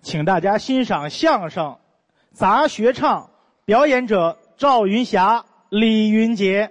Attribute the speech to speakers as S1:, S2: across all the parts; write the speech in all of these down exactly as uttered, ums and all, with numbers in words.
S1: 请大家欣赏相声杂学唱，表演者赵云霞、李云杰。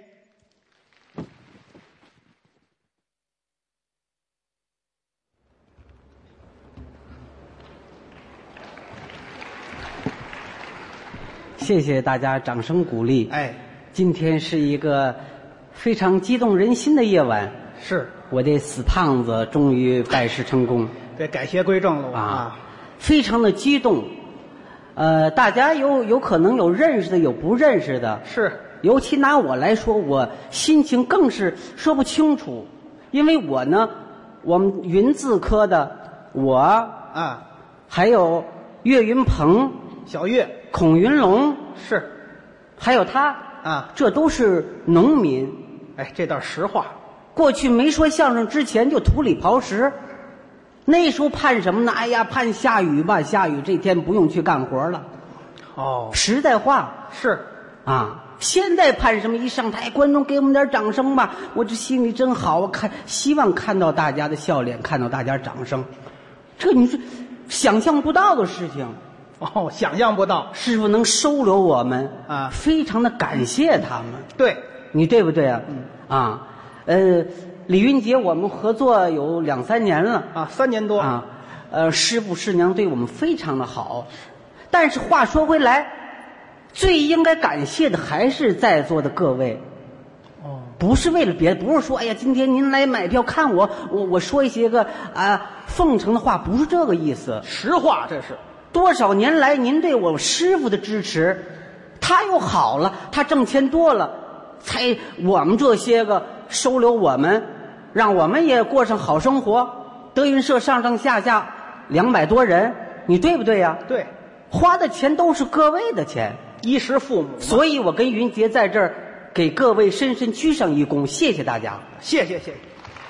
S2: 谢谢大家掌声鼓励。
S3: 哎，
S2: 今天是一个非常激动人心的夜晚，
S3: 是
S2: 我这死胖子终于拜师成功，
S3: 这改邪归正了
S2: 啊，非常的激动。呃，大家有有可能有认识的，有不认识的，
S3: 是。
S2: 尤其拿我来说，我心情更是说不清楚，因为我呢，我们云字科的我
S3: 啊，
S2: 还有岳云鹏、
S3: 小岳、
S2: 孔云龙
S3: 是，
S2: 还有他
S3: 啊，
S2: 这都是农民。
S3: 哎，这倒实话。
S2: 过去没说相声之前就土里刨食，那时候盼什么呢？哎呀，盼下雨吧，下雨这天不用去干活了。
S3: 哦，
S2: 实在话
S3: 是
S2: 啊。现在盼什么？一上台，观众给我们点掌声吧，我这心里真好。我看希望看到大家的笑脸，看到大家掌声，这你是想象不到的事情。
S3: 哦，想象不到
S2: 师傅能收留我们
S3: 啊，
S2: 非常的感谢他们。
S3: 对，
S2: 你对不对啊？
S3: 嗯
S2: 啊，呃，李云杰我们合作有两三年了
S3: 啊，三年多
S2: 啊。呃，师傅师娘对我们非常的好，但是话说回来，最应该感谢的还是在座的各位。
S3: 哦，
S2: 不是为了别的，不是说哎呀，今天您来买票看我，我我说一些个啊奉承的话，不是这个意思。
S3: 实话，这是
S2: 多少年来您对我师傅的支持，他又好了，他挣钱多了，才我们这些个收留我们，让我们也过上好生活。德云社上上下下两百多人，你对不对呀？
S3: 对，
S2: 花的钱都是各位的钱，
S3: 衣食父母。
S2: 所以我跟云杰在这儿给各位深深鞠上一躬，谢谢大家。
S3: 谢谢谢谢。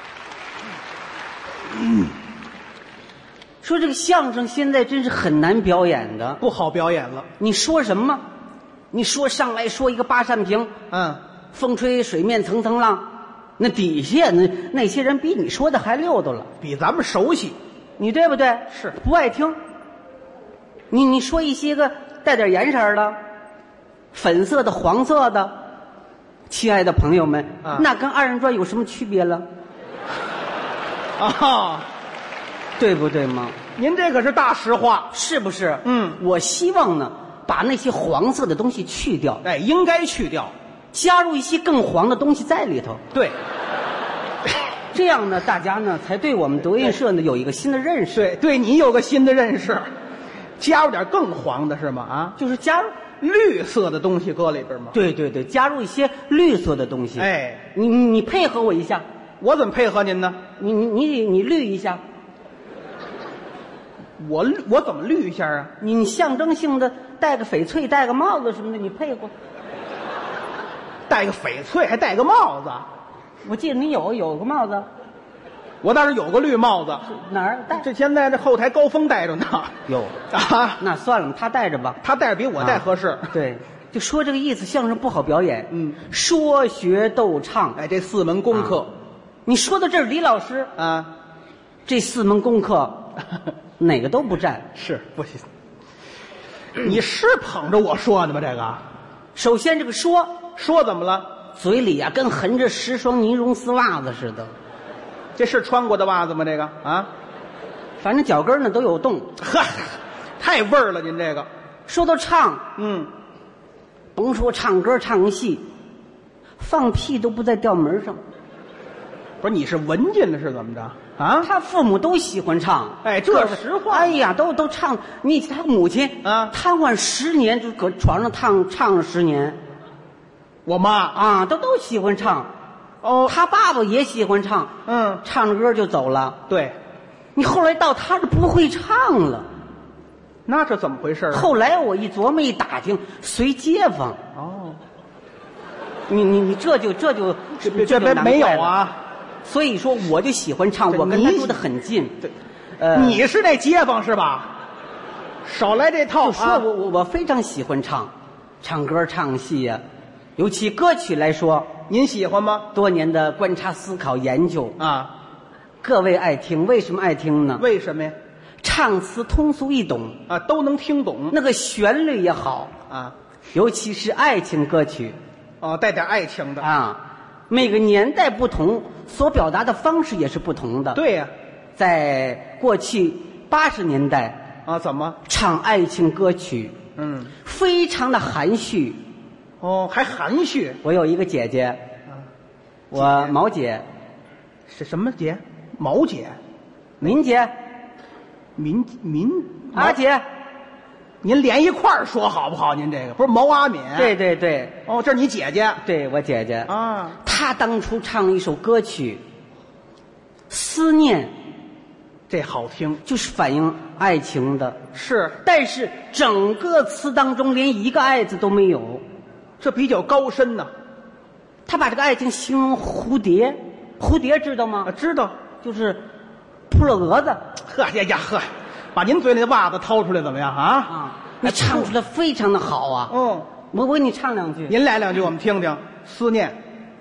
S2: 嗯，说这个相声现在真是很难表演的，
S3: 不好表演了。
S2: 你说什么？你说上来说一个八扇屏，
S3: 嗯，
S2: 风吹水面层层浪，那底下那那些人比你说的还溜达了，
S3: 比咱们熟悉，
S2: 你对不对？
S3: 是
S2: 不爱听。你你说一些个带点颜色的，粉色的、黄色的，亲爱的朋友们，
S3: 啊、
S2: 那跟二人转有什么区别了？
S3: 啊，
S2: 对不对吗？
S3: 您这可是大实话，
S2: 是不是？
S3: 嗯，
S2: 我希望呢，把那些黄色的东西去掉，
S3: 哎，应该去掉，
S2: 加入一些更黄的东西在里头。
S3: 对，
S2: 这样呢，大家呢才对我们德云社呢有一个新的认识。
S3: 对，对你有个新的认识，加入点更黄的是吗？啊，
S2: 就是加入
S3: 绿色的东西搁里边吗？
S2: 对对对，加入一些绿色的东西。
S3: 哎，
S2: 你你你配合我一下。
S3: 我怎么配合您呢？
S2: 你你你你绿一下。
S3: 我我怎么绿一下啊？
S2: 你你象征性的戴个翡翠，戴个帽子什么的，你配合。
S3: 戴个翡翠还戴个帽子？
S2: 我记得你有有个帽子。
S3: 我倒是有个绿帽子。
S2: 哪儿戴？
S3: 这现在这后台高峰戴着呢。
S2: 有
S3: 啊，
S2: 那算了，他戴着吧。
S3: 他戴着比我戴合适。
S2: 啊、对，就说这个意思，相声不好表演。
S3: 嗯，
S2: 说学逗唱，
S3: 哎，这四门功课。啊、
S2: 你说到这儿，李老师
S3: 啊，
S2: 这四门功课哪个都不占。
S3: 是不行。你是捧着我说的吗？这个，
S2: 首先这个说
S3: 说怎么了？
S2: 嘴里啊跟横着十双呢绒丝袜子似的。
S3: 这是穿过的袜子吗？这个啊，
S2: 反正脚跟呢都有洞。
S3: 呵，太味儿了！您这个
S2: 说到唱，
S3: 嗯，
S2: 甭说唱歌唱戏，放屁都不在调门上。
S3: 不是，你是闻见了是怎么着啊？
S2: 他父母都喜欢唱，
S3: 哎，这是实话。
S2: 哎呀，都都唱。你他母亲
S3: 啊，
S2: 瘫痪十年，就搁床上唱唱了十年。
S3: 我妈
S2: 啊，都都喜欢唱。
S3: 哦，
S2: 他爸爸也喜欢唱，
S3: 嗯，
S2: 唱着歌就走了。
S3: 对，
S2: 你后来到他这不会唱了，
S3: 那这怎么回事啊？
S2: 后来我一琢磨一打听，随街坊。
S3: 哦，
S2: 你你你这就这就
S3: 这这这没有啊。
S2: 所以说我就喜欢唱，我跟他住得很近。
S3: 对，
S2: 呃，
S3: 你是那街坊是吧？少来这套。
S2: 就说我我我非常喜欢唱，唱歌唱戏呀、啊，尤其歌曲来说。
S3: 您喜欢吗？
S2: 多年的观察、思考、研究
S3: 啊，
S2: 各位爱听，为什么爱听呢？
S3: 为什么呀？
S2: 唱词通俗易懂
S3: 啊，都能听懂。
S2: 那个旋律也好
S3: 啊，
S2: 尤其是爱情歌曲
S3: 哦，带点爱情的
S2: 啊，每个年代不同，所表达的方式也是不同的。
S3: 对呀、啊，
S2: 在过去八十年代
S3: 啊，怎么
S2: 唱爱情歌曲？
S3: 嗯，
S2: 非常的含蓄。
S3: 哦，还含蓄。
S2: 我有一个姐姐，
S3: 啊，
S2: 我毛姐，
S3: 是什么姐？毛姐，
S2: 民姐，
S3: 民民
S2: 阿姐，
S3: 您连一块儿说好不好？您这个不是毛阿敏？
S2: 对对对，
S3: 哦，这是你姐姐？
S2: 对我姐姐
S3: 啊。
S2: 她当初唱了一首歌曲《思念》，
S3: 这好听，
S2: 就是反映爱情的。
S3: 是，
S2: 但是整个词当中连一个爱字都没有，
S3: 这比较高深呢。
S2: 他把这个爱情形容蝴蝶，蝴蝶知道吗？
S3: 啊，知道，
S2: 就是扑了蛾子。
S3: 呵呀呀呵，把您嘴里的袜子掏出来怎么样啊？
S2: 啊，你唱出来非常的好啊。
S3: 嗯，
S2: 我我给你唱两句。
S3: 您来两句我们听听。思念。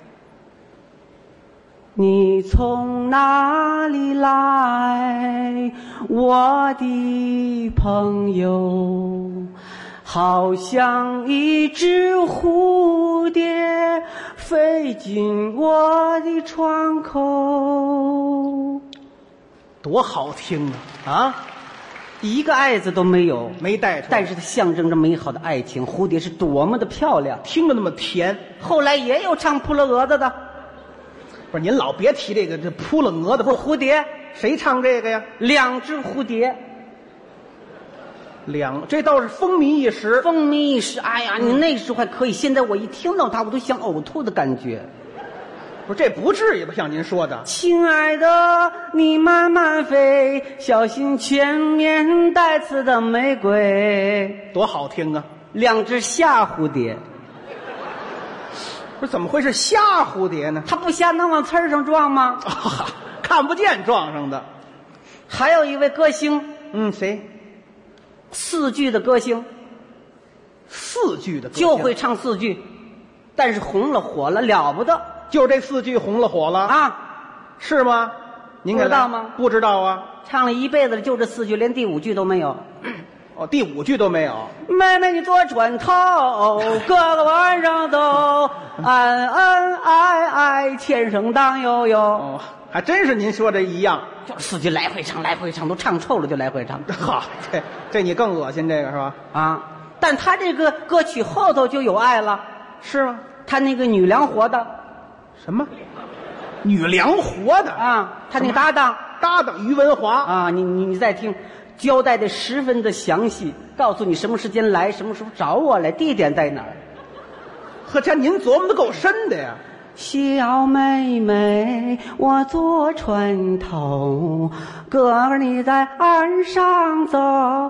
S2: 你从哪里来，我的朋友？好像一只蝴蝶飞进我的窗口。
S3: 多好听啊！啊，
S2: 一个爱字都没有，
S3: 没带出来，
S2: 但是它象征着美好的爱情。蝴蝶是多么的漂亮，
S3: 听着那么甜。
S2: 后来也有唱扑了蛾子的。
S3: 不是您老别提这个这扑了蛾子，不是
S2: 蝴蝶，
S3: 谁唱这个呀？
S2: 两只蝴蝶，
S3: 两，这倒是风靡一时，
S2: 风靡一时。哎呀，你那时候还可以，现在我一听到它，我都想呕吐的感觉。
S3: 不是，这不至于吧？像您说的，
S2: 亲爱的，你慢慢飞，小心前面带刺的玫瑰。
S3: 多好听啊！
S2: 两只夏蝴蝶，
S3: 不是怎么会是瞎蝴蝶呢？
S2: 它不瞎能往刺儿上撞吗？
S3: 啊，看不见撞上的。
S2: 还有一位歌星，
S3: 嗯，谁？
S2: 四句的歌星，
S3: 四句的歌
S2: 就会唱四句，但是红了火了了不得。
S3: 就是这四句红了火了
S2: 啊，
S3: 是吗？您
S2: 不知道吗？
S3: 不知道啊，
S2: 唱了一辈子了，就这四句，连第五句都没有。
S3: 哦，第五句都没有。
S2: 妹妹你坐船头，哥哥晚上走，恩恩爱爱，前生当悠悠。
S3: 哦，还真是您说这一样，
S2: 就是四句来回唱，来回唱，都唱臭了就来回唱。
S3: 好，这这你更恶心，这个是吧？
S2: 啊，但他这个歌曲后头就有爱了，
S3: 是吗？
S2: 他那个女梁活的。
S3: 什么？女梁活的
S2: 啊，他那个搭档
S3: 搭档于文华
S2: 啊，你你你再听，交代的十分的详细，告诉你什么时间来，什么时候找我来，地点在哪儿。
S3: 呵，这您琢磨的够深的呀。
S2: 小妹妹，我坐船头，哥哥你在岸上走，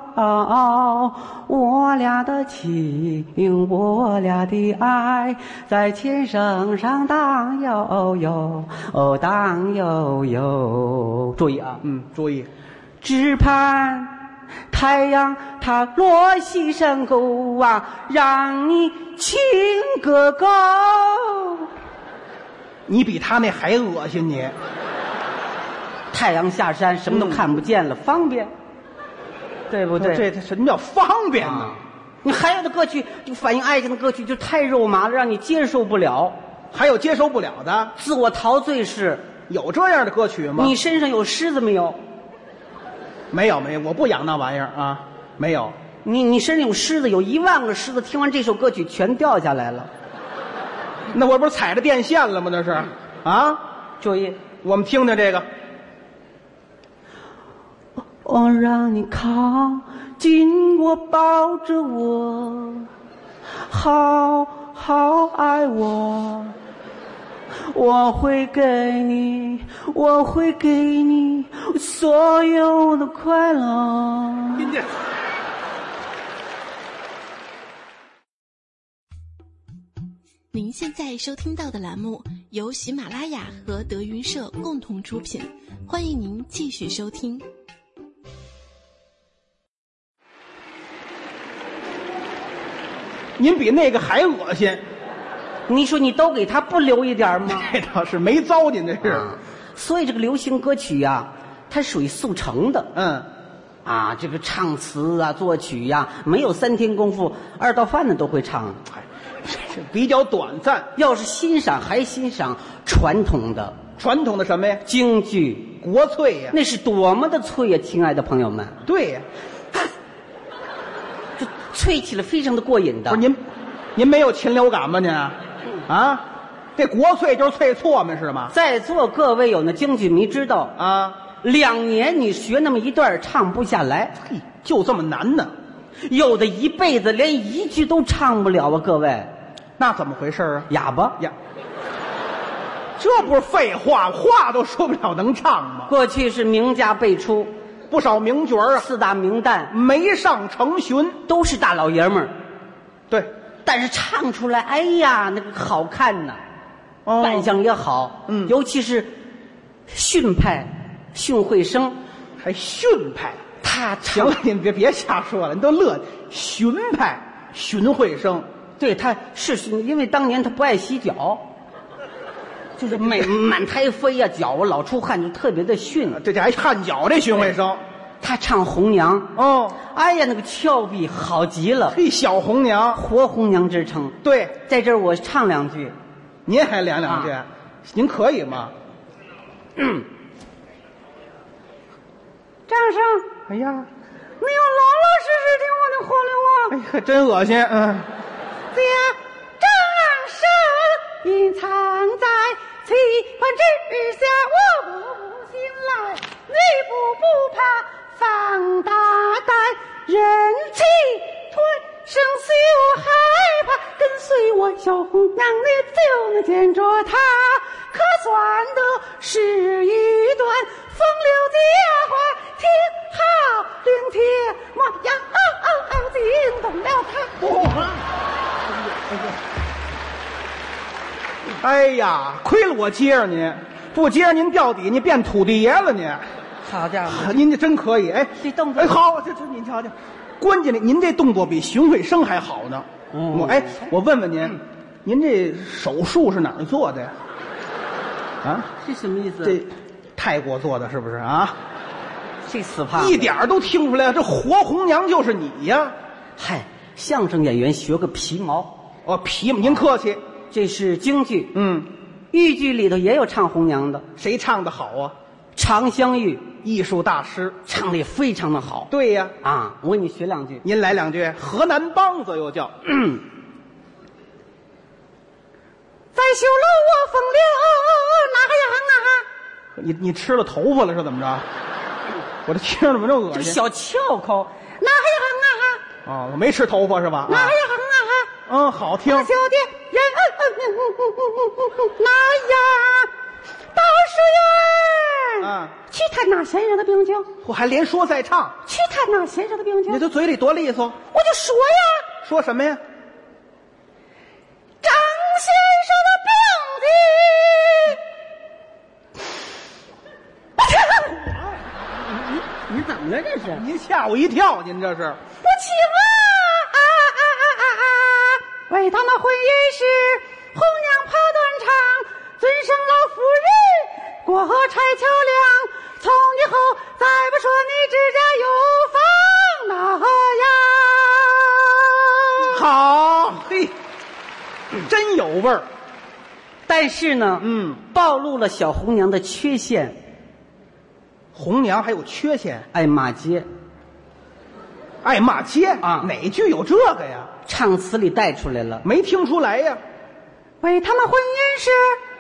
S2: 我俩的情，我俩的爱，在前生上荡悠悠，哦荡悠悠。注意啊，
S3: 嗯，注意，
S2: 只盼太阳它落西山沟啊，让你亲个够。
S3: 你比他那还恶心你。
S2: 太阳下山，什么都看不见了，嗯、方便，对不对？
S3: 这这什么叫方便呢？啊、
S2: 你还有的歌曲就反映爱情的歌曲就太肉麻了，让你接受不了。
S3: 还有接受不了的，
S2: 自我陶醉式，
S3: 有这样的歌曲吗？
S2: 你身上有虱子没有？
S3: 没有没有，我不养那玩意儿啊，没有。
S2: 你你身上有虱子，有一万个虱子，听完这首歌曲全掉下来了。
S3: 那我不是踩着电线了吗？那是啊！
S2: 注意，
S3: 我们听听这个。
S2: 我让你靠近我，抱着我，好好爱我。我会给你，我会给你所有的快乐。
S4: 您现在收听到的栏目由喜马拉雅和德云社共同出品，欢迎您继续收听。
S3: 您比那个还恶心，
S2: 你说你都给他不留一点吗？
S3: 这倒是没糟践，这是、
S2: 啊。所以这个流行歌曲呀、啊，它属于速成的。
S3: 嗯，
S2: 啊，这个唱词啊、作曲呀、啊，没有三天功夫，二道贩子都会唱。
S3: 哎，这比较短暂。
S2: 要是欣赏，还欣赏传统的。
S3: 传统的什么呀？
S2: 京剧，
S3: 国粹呀，
S2: 那是多么的脆呀，亲爱的朋友们。
S3: 对呀，
S2: 这脆起来非常的过瘾的。
S3: 不是您，您没有禽流感吗？您啊，这国粹就是脆错嘛，是吗？
S2: 在座各位有那京剧迷知道
S3: 啊，
S2: 两年你学那么一段唱不下来，
S3: 嘿，就这么难呢？
S2: 有的一辈子连一句都唱不了啊！各位，
S3: 那怎么回事啊？
S2: 哑巴
S3: 呀。这不是废话，话都说不了，能唱吗？
S2: 过去是名家辈出，
S3: 不少名角啊，
S2: 四大名旦
S3: 没上成巡，
S2: 都是大老爷们儿。
S3: 对，
S2: 但是唱出来，哎呀，那个好看呐，
S3: 哦、
S2: 扮相也好，
S3: 嗯，
S2: 尤其是训派、训会生，
S3: 还训派。
S2: 他
S3: 行了，您别别瞎说了，你都乐。训派、训会生，
S2: 对，他是训，因为当年他不爱洗脚。就是满满台飞呀、啊，脚啊老出汗，就特别的逊。
S3: 这家还汗脚，这荀慧生，
S2: 他唱红娘
S3: 哦，
S2: 哎呀，那个俏皮好极了，
S3: 嘿，小红娘，
S2: 活红娘之称。
S3: 对，
S2: 在这儿我唱两句，
S3: 您还两两句，啊、您可以吗？
S2: 嗯，掌声！
S3: 哎呀，
S2: 你要老老实实听我的话了啊！
S3: 哎呀，真恶心，嗯。
S2: 对呀，掌声隐藏在棋盘之下，我不信来，你不不怕放大胆，忍气吞声羞害怕，跟随我小红娘你就能见着她，可算得是一段风流佳话，听好令铁模样嗷嗷嗷惊动了他。
S3: 哎呀，亏了我接着您，不接着您掉底，你变土地爷了您。
S2: 好家伙，
S3: 您这真可以，哎，
S2: 这动作
S3: 哎好，这这您瞧瞧，关键的您这动作比荀慧生还好呢。
S2: 嗯，
S3: 我哎，我问问您，您这手术是哪儿做的呀？啊，
S2: 这什么意思？
S3: 这泰国做的是不是啊？
S2: 这死胖
S3: 一点都听不出来，这活红娘就是你呀！
S2: 嗨，相声演员学个皮毛。
S3: 哦，皮毛，您客气。
S2: 这是京剧，
S3: 嗯，
S2: 豫剧里头也有唱红娘的，
S3: 谁唱的好啊？
S2: 常香玉，
S3: 艺术大师，
S2: 唱的也非常的好。
S3: 对呀，
S2: 啊，我给你学两句，
S3: 您来两句，河南梆子又叫。
S2: 嗯，在绣楼我风流哪样啊？
S3: 你你吃了头发了是怎么着？我这听着怎么这么恶心？
S2: 这小翘口哪样啊？
S3: 哦，我没吃头发是吧？
S2: 哪样啊？
S3: 嗯，好听。
S2: 小的人哪样？到书院
S3: 啊，
S2: 去探那先生的病情。
S3: 我还连说带唱，
S2: 去探那先生的病情。
S3: 你这嘴里多利索。
S2: 我就说呀，
S3: 说什么呀？
S2: 张先生的病情。你你怎么了这是？
S3: 您吓我一跳，您这是。
S2: 不轻啊啊啊啊啊啊！为他们婚姻时，红娘爬断肠，尊生老夫人过河拆桥梁。从以后再不说你指甲有房那样。
S3: 好，嘿，真有味儿。
S2: 但是呢，
S3: 嗯，
S2: 暴露了小红娘的缺陷。
S3: 红娘还有缺陷，
S2: 爱骂街，
S3: 爱骂街
S2: 啊！
S3: 哪句有这个呀？
S2: 唱词里带出来了，
S3: 没听出来呀。
S2: 为他们婚姻时，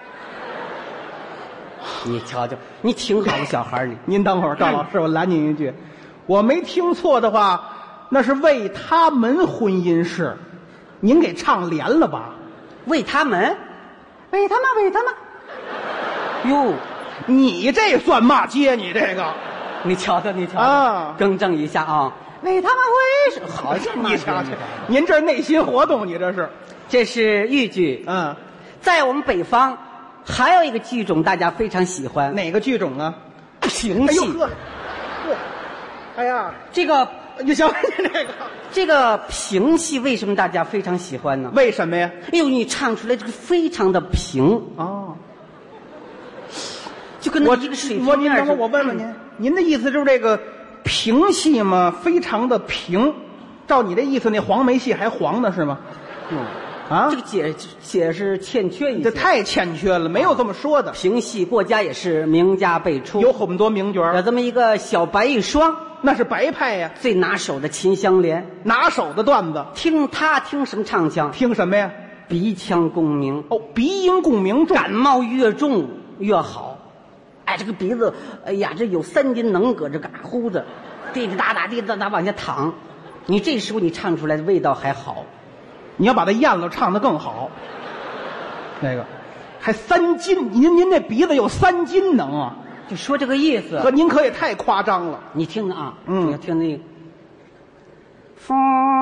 S2: 你瞧瞧，你挺好的小孩你。
S3: 您等会儿，赵老师，我拦您一句，我没听错的话，那是为他们婚姻事，您给唱连了吧？
S2: 为他们，为他们，为他们。哟，
S3: 你这算骂街？你这个，
S2: 你瞧瞧，你瞧瞧
S3: 啊，
S2: 更正一下啊！为他们婚姻事，好像
S3: 你瞧瞧，您这内心活动，你这是。
S2: 这是豫剧，
S3: 嗯，
S2: 在我们北方还有一个剧种，大家非常喜欢，
S3: 哪个剧种啊？
S2: 评戏。
S3: 哎呦呵，哎呀，
S2: 这个
S3: 你瞧你这个，
S2: 这个评戏为什么大家非常喜欢呢？
S3: 为什么呀？
S2: 哎呦，你唱出来这个非常的平
S3: 哦，
S2: 就跟那一个水平面。
S3: 我您等会儿，我问问您，您的意思就是这个评戏嘛，非常的平。照你这意思，那黄梅戏还黄呢是吗？
S2: 嗯，
S3: 啊，
S2: 这个解解释欠缺一些，
S3: 这太欠缺了，没有这么说的。
S2: 评戏过家也是名家辈出，
S3: 有很多名角
S2: 有
S3: 儿，
S2: 这么一个小白玉霜，
S3: 那是白派呀，
S2: 最拿手的秦香莲，
S3: 拿手的段子。
S2: 听他听什么唱腔？
S3: 听什么呀？
S2: 鼻腔共鸣，
S3: 哦，鼻音共鸣重，
S2: 感冒越重越好。哎，这个鼻子，哎呀，这有三斤能搁这嘎呼的，滴滴答答滴滴答答往下淌。你这时候你唱出来的味道还好，
S3: 你要把它咽了，唱得更好。那个还三斤，您您这鼻子有三斤能啊？
S2: 就说这个意思。
S3: 可您可也太夸张了。
S2: 你听着啊，
S3: 嗯
S2: 你听那个风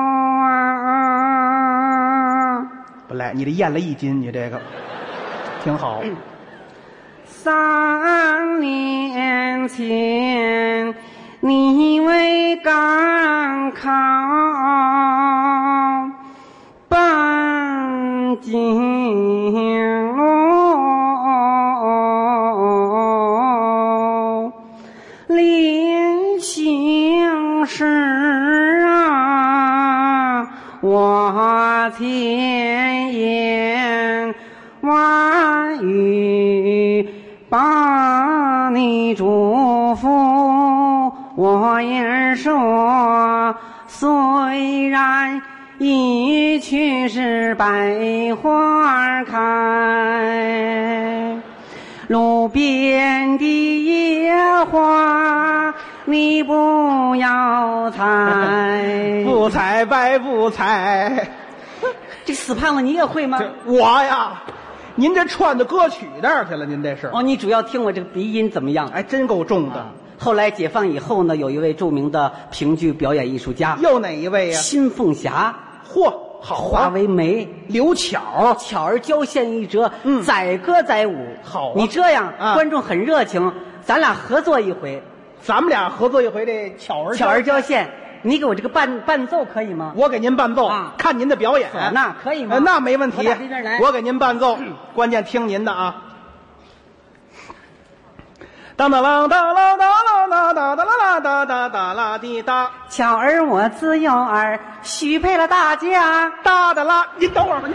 S2: 啊，
S3: 不赖，你这咽了一斤，你这个挺好。
S2: 三年前你为赶考奔京路，临行时啊，我千言万语把你嘱咐，我也说，虽然一去是百花开，路边的野花你不要采。
S3: 不采白不采。
S2: 这死胖子你也会吗？
S3: 这我呀，您这串到歌曲那儿去了，您这是。
S2: 哦，你主要听我这个鼻音怎么样？
S3: 还真够重的。
S2: 啊后来解放以后呢，有一位著名的评剧表演艺术家，
S3: 又哪一位呀？
S2: 新凤霞，
S3: 嚯，好
S2: 华
S3: 啊！
S2: 为梅，
S3: 刘巧，
S2: 巧儿交线一折，
S3: 嗯
S2: 载歌载舞。
S3: 好啊
S2: 你这样，
S3: 啊
S2: 观众很热情，咱俩合作一回，
S3: 咱们俩合作一回这巧儿
S2: 巧儿交线，你给我这个伴伴奏可以吗？
S3: 我给您伴奏，
S2: 啊
S3: 看您的表演，
S2: 那可以吗
S3: 呃那没问题。
S2: 我打这边来
S3: 我给您伴奏，关键听您的啊。当当啷当啷当啷当当当啦哒哒哒啦滴哒
S2: 巧儿我自幼儿许配了大家，
S3: 哒哒啦，您等会儿吧您。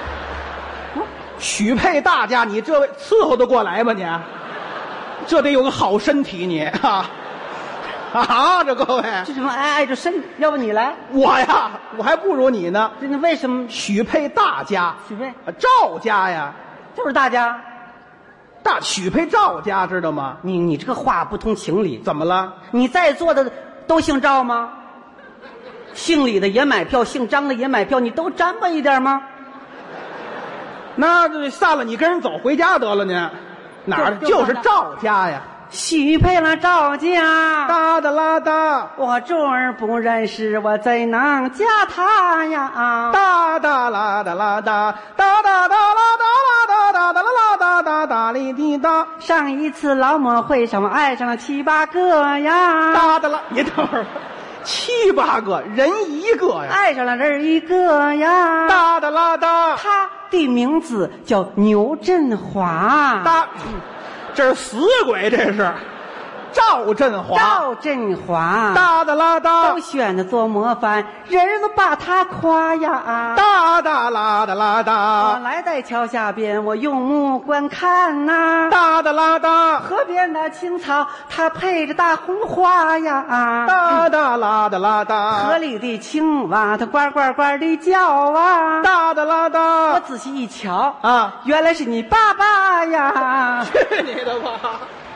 S3: 许配大家，你这位伺候得过来吗你？这得有个好身体你啊啊！这各位，
S2: 这什么挨挨着身？要不你来？
S3: 我呀，我还不如你呢。
S2: 这你为什么
S3: 许配大家，
S2: 许配？
S3: 啊赵家呀，
S2: 就是大家。
S3: 大许配赵家，知道吗？
S2: 你你这个话不通情理。
S3: 怎么了？
S2: 你在座的都姓赵吗？姓李的也买票，姓张的也买票，你都沾巴一点吗？
S3: 那就散了，你跟人走回家得了您。哪儿
S2: 就
S3: 就是赵家呀？
S2: 许配了赵家，
S3: 哒哒啦哒，
S2: 我这儿不认识，我怎能嫁他呀？
S3: 哒哒啦哒啦哒，哒哒哒啦哒啦哒哒哒啦啦哒哒哒哩滴哒，
S2: 上一次劳模会上，我爱上了七八个呀，
S3: 哒哒啦，你等会儿吧，七八个人一个呀，
S2: 爱上了人一个呀。
S3: 哒哒啦哒，
S2: 他的名字叫牛振华，
S3: 哒，这是死鬼，这是赵振华，
S2: 赵振华，
S3: 哒哒啦哒
S2: 都，选的做模范，人人都把他夸呀。
S3: 哒哒啦哒啦
S2: 我
S3: 哒，
S2: 来在桥下边，我用目观看呐、
S3: 哒哒啦哒，
S2: 河边的青草，它配着大红花呀。
S3: 哒哒啦哒啦
S2: 河
S3: 哒，
S2: 里的青蛙，它呱呱呱地叫啊。
S3: 哒哒啦
S2: 我
S3: 哒，
S2: 仔细一瞧，
S3: 啊，
S2: 原来是你爸爸呀。
S3: 去你的吧！